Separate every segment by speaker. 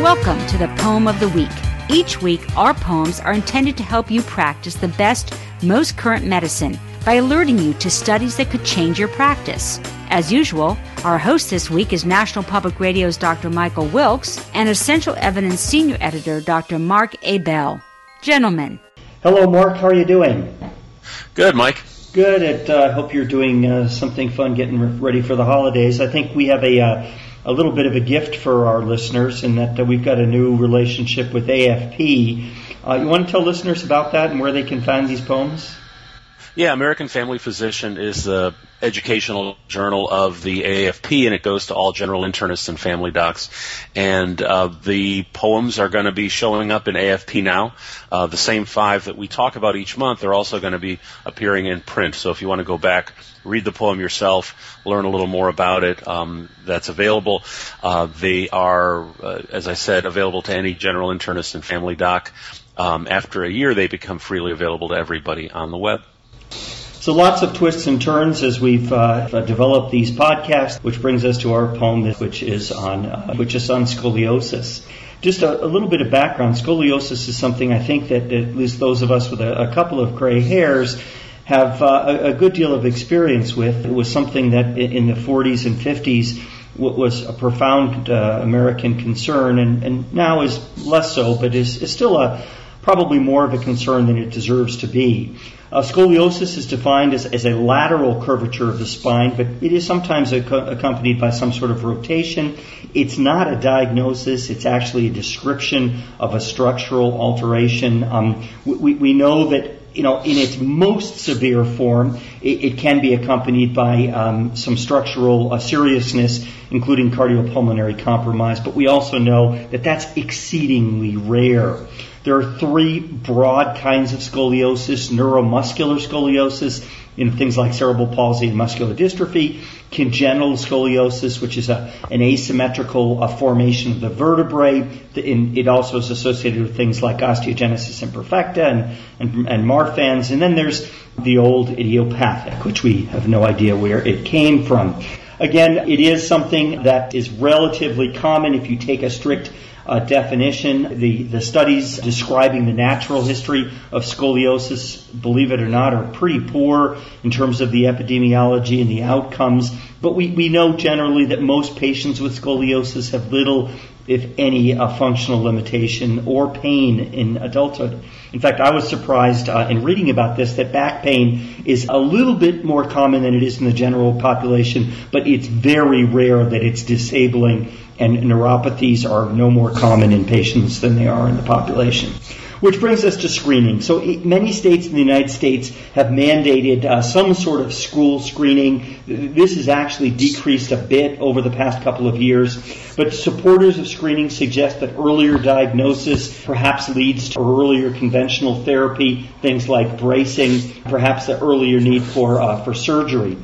Speaker 1: Welcome to the Poem of the Week. Each week, our poems are intended to help you practice the best, most current medicine by alerting you to studies that could change your practice. As usual, our host this week is National Public Radio's Dr. Michael Wilkes and Essential Evidence Senior Editor Dr. Mark Abell. Gentlemen.
Speaker 2: Hello, Mark. How are you doing?
Speaker 3: Good, Mike.
Speaker 2: Good. I hope you're doing something fun getting ready for the holidays. I think we have a little bit of a gift for our listeners in that we've got a new relationship with AFP. You want to tell listeners about that and where they can find these poems?
Speaker 3: Yeah, American Family Physician is the educational journal of the AFP, and it goes to all general internists and family docs. And the poems are going to be showing up in AFP now. The same 5 that we talk about each month are also going to be appearing in print. So if you want to go back, read the poem yourself, learn a little more about it, that's available. They are, as I said, available to any general internist and family doc. After a year, they become freely available to everybody on the web.
Speaker 2: So lots of twists and turns as we've developed these podcasts, which brings us to our poem, which is on scoliosis. Just a little bit of background. Scoliosis is something I think that at least those of us with a couple of gray hairs have a good deal of experience with. It was something that in the 40s and 50s was a profound American concern, and now is less so, but is still probably more of a concern than it deserves to be. Scoliosis is defined as a lateral curvature of the spine, but it is sometimes accompanied by some sort of rotation. It's not a diagnosis. It's actually a description of a structural alteration. We know that, in its most severe form, it can be accompanied by some structural seriousness, including cardiopulmonary compromise, but we also know that that's exceedingly rare. There are 3 broad kinds of scoliosis: neuromuscular scoliosis, things like cerebral palsy and muscular dystrophy; congenital scoliosis, which is an asymmetrical formation of the vertebrae. It also is associated with things like osteogenesis imperfecta and Marfan's. And then there's the old idiopathic, which we have no idea where it came from. Again, it is something that is relatively common if you take a strict definition. The studies describing the natural history of scoliosis, believe it or not, are pretty poor in terms of the epidemiology and the outcomes. But we know generally that most patients with scoliosis have little, if any, functional limitation or pain in adulthood. In fact, I was surprised in reading about this that back pain is a little bit more common than it is in the general population, but it's very rare that it's disabling, and neuropathies are no more common in patients than they are in the population. Which brings us to screening. So many states in the United States have mandated some sort of school screening. This has actually decreased a bit over the past couple of years, but supporters of screening suggest that earlier diagnosis perhaps leads to earlier conventional therapy, things like bracing, perhaps the earlier need for surgery.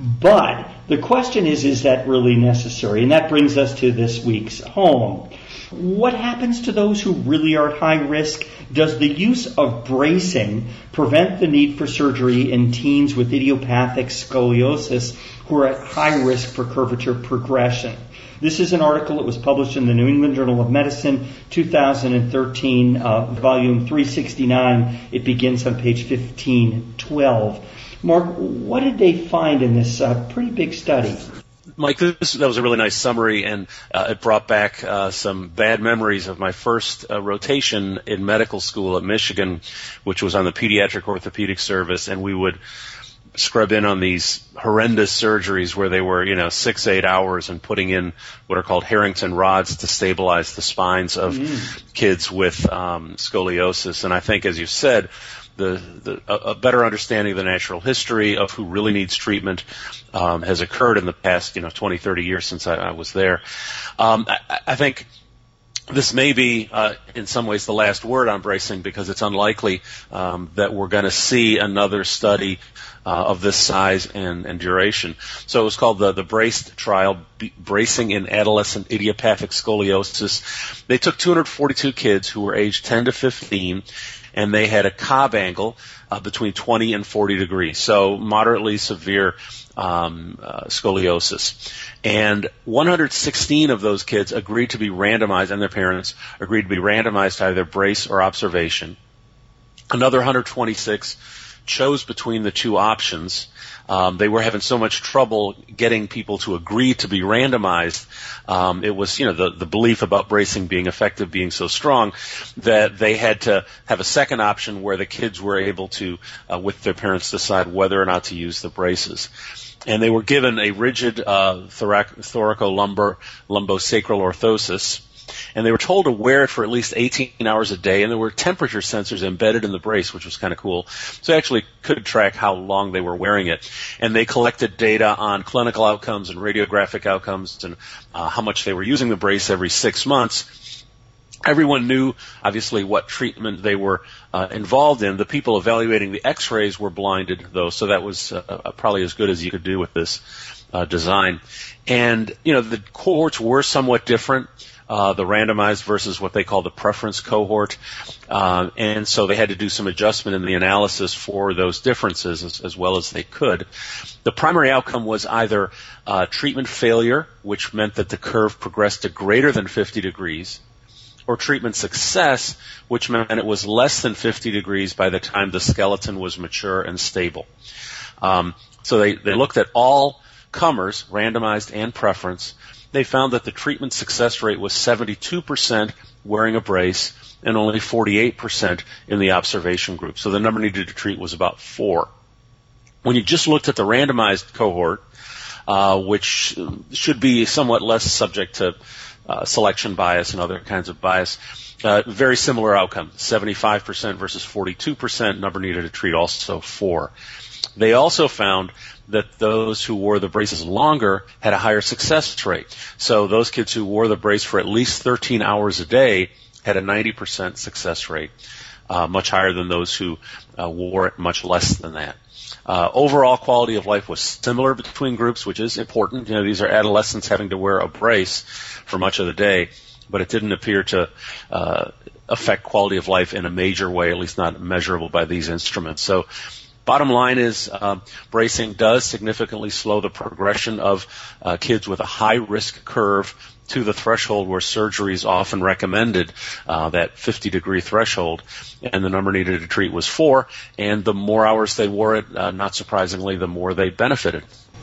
Speaker 2: But the question is that really necessary? And that brings us to this week's poem. What happens to those who really are at high risk? Does the use of bracing prevent the need for surgery in teens with idiopathic scoliosis who are at high risk for curvature progression? This is an article that was published in the New England Journal of Medicine, 2013, volume 369. It begins on page 1512. Mark, what did they find in this pretty big study?
Speaker 3: Mike, that was a really nice summary, and it brought back some bad memories of my first rotation in medical school at Michigan, which was on the pediatric orthopedic service, and we would scrub in on these horrendous surgeries where they were, 6-8 hours and putting in what are called Harrington rods to stabilize the spines of kids with scoliosis. And I think, as you said, a better understanding of the natural history of who really needs treatment has occurred in the past, 20, 30 years since I was there. I think this may be, in some ways, the last word on bracing, because it's unlikely that we're going to see another study of this size and duration. So it was called the BRACED trial, Bracing in Adolescent Idiopathic Scoliosis. They took 242 kids who were aged 10 to 15, and they had a Cobb angle between 20 and 40 degrees, so moderately severe scoliosis. And 116 of those kids agreed to be randomized, and their parents agreed to be randomized to either brace or observation. Another 126 chose between the two options. They were having so much trouble getting people to agree to be randomized. It was, the belief about bracing being effective being so strong that they had to have a second option where the kids were able to, with their parents, decide whether or not to use the braces. And they were given a rigid thoracolumbar lumbosacral orthosis, and they were told to wear it for at least 18 hours a day, and there were temperature sensors embedded in the brace, which was kind of cool. So they actually could track how long they were wearing it. And they collected data on clinical outcomes and radiographic outcomes and how much they were using the brace every 6 months. Everyone knew, obviously, what treatment they were involved in. The people evaluating the x-rays were blinded, though, so that was probably as good as you could do with this design. And, the cohorts were somewhat different. The randomized versus what they call the preference cohort. And so they had to do some adjustment in the analysis for those differences as well as they could. The primary outcome was either treatment failure, which meant that the curve progressed to greater than 50 degrees, or treatment success, which meant it was less than 50 degrees by the time the skeleton was mature and stable. So they looked at all comers, randomized and preference. They found that the treatment success rate was 72% wearing a brace and only 48% in the observation group. So the number needed to treat was about 4. When you just looked at the randomized cohort, which should be somewhat less subject to selection bias and other kinds of bias, very similar outcome, 75% versus 42%, number needed to treat also 4. They also found that those who wore the braces longer had a higher success rate. So those kids who wore the brace for at least 13 hours a day had a 90% success rate, much higher than those who wore it much less than that. Overall quality of life was similar between groups, which is important. These are adolescents having to wear a brace for much of the day, but it didn't appear to affect quality of life in a major way, at least not measurable by these instruments. So bottom line is bracing does significantly slow the progression of kids with a high-risk curve to the threshold where surgery is often recommended, that 50-degree threshold, and the number needed to treat was 4, and the more hours they wore it, not surprisingly, the more they benefited.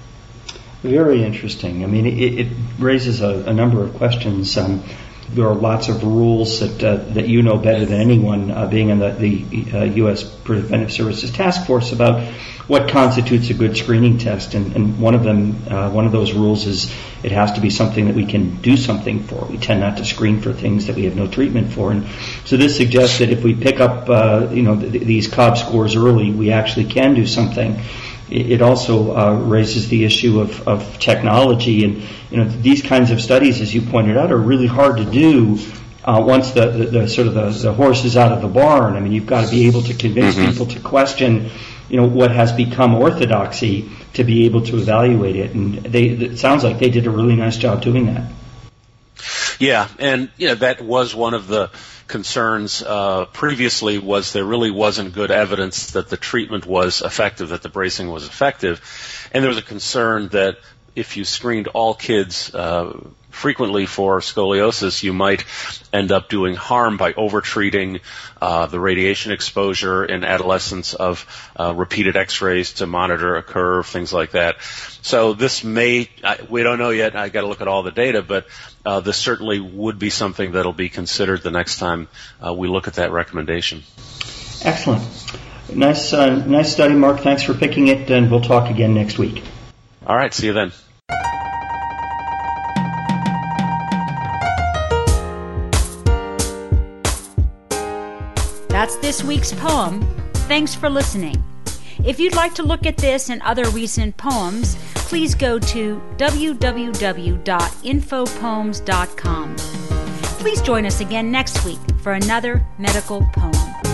Speaker 2: Very interesting. I mean, it raises a number of questions. There are lots of rules that you know better than anyone, being in the U.S. Preventive Services Task Force, about what constitutes a good screening test. And one of those rules is it has to be something that we can do something for. We tend not to screen for things that we have no treatment for. And so this suggests that if we pick up these Cobb scores early, we actually can do something. It also raises the issue of technology, and these kinds of studies, as you pointed out, are really hard to do once the horse is out of the barn. I mean, you've got to be able to convince people to question, what has become orthodoxy, to be able to evaluate it. And it sounds like they did a really nice job doing that.
Speaker 3: Yeah, and that was one of the concerns previously, was there really wasn't good evidence that the treatment was effective, that the bracing was effective. And there was a concern that if you screened all kids frequently for scoliosis, you might end up doing harm by overtreating the radiation exposure in adolescents of repeated x-rays to monitor a curve, things like that. So this we don't know yet, I got to look at all the data, but this certainly would be something that'll be considered the next time we look at that recommendation.
Speaker 2: Excellent. Nice study, Mark. Thanks for picking it, and we'll talk again next week.
Speaker 3: All right, see you then.
Speaker 1: That's this week's poem. Thanks for listening. If you'd like to look at this and other recent poems, please go to www.infopoems.com. Please join us again next week for another medical poem.